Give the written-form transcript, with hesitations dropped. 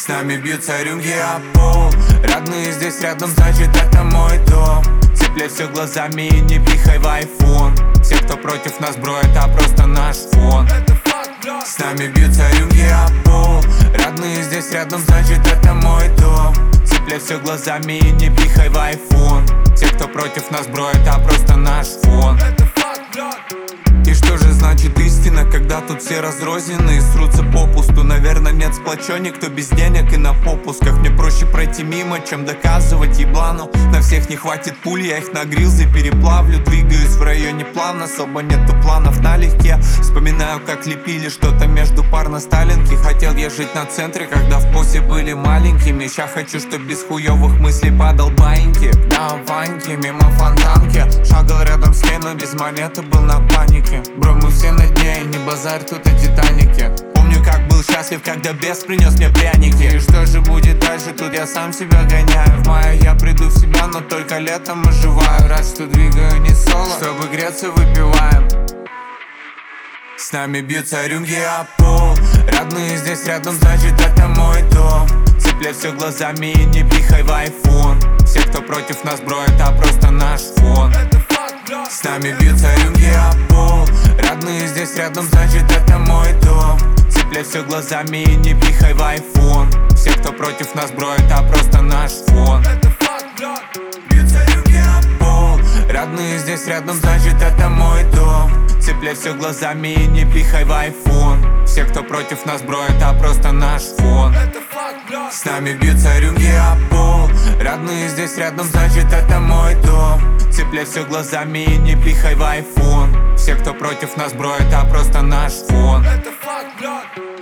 С нами бьются рюмки о пол. Родные здесь рядом, значит это мой дом. Цепляй все глазами и не пихай в айфон. Все, кто против нас, бро, это просто наш фон. С нами бьются рюмки о пол. Родные здесь рядом, значит это мой дом. Цепляй все глазами и не пихай в айфон. Все, кто против нас, бро, это просто наш фон. И что же значит истина, когда тут все разрознены и срутся попусту? Наверное, нет сплоченек, кто без денег и на попусках. Мне проще пройти мимо, чем доказывать еблану. На всех не хватит пуль, я их на грилзе переплавлю. Двигаюсь в районе плана, особо нету планов налегке. Вспоминаю, как лепили что-то между пар на Сталинке. Хотел я жить на центре, когда в посе были маленькими. Ща хочу, чтоб без хуёвых мыслей падал баиньки. Да, ваньки, мимо фонтанки. Шагал рядом с ней, но без монеты был на панике. Бро, мы все на дне, и не базарь, тут и Титаники. Помню, как был счастлив, когда бес принес мне пряники. И что же будет дальше, тут я сам себя гоняю. В мае я приду в себя, но только летом оживаю. Рад, что двигаю не соло, чтобы греться выпиваем. С нами бьются рюмки о пол. Родные здесь рядом, значит это мой дом. Цепляй все глазами и не пихай в айфон. Все, кто против нас, бро, это просто наш фон. С нами бьются рюмки о пол. Родные здесь рядом, значит это мой дом. Цепляй все глазами и не пихай в айфон. Все, кто против нас, бро, это просто наш фон. Бьются рюмки о пол. Родные здесь рядом, значит это мой дом. Цепляй все глазами и не пихай в айфон. Все, кто против нас, бро, это просто наш фон. С нами бьются рюмки о пол. Родные здесь рядом, значит это мой дом. Цепляй все глазами и не пихай в айфон. Все, кто против нас, бро, это просто наш фон.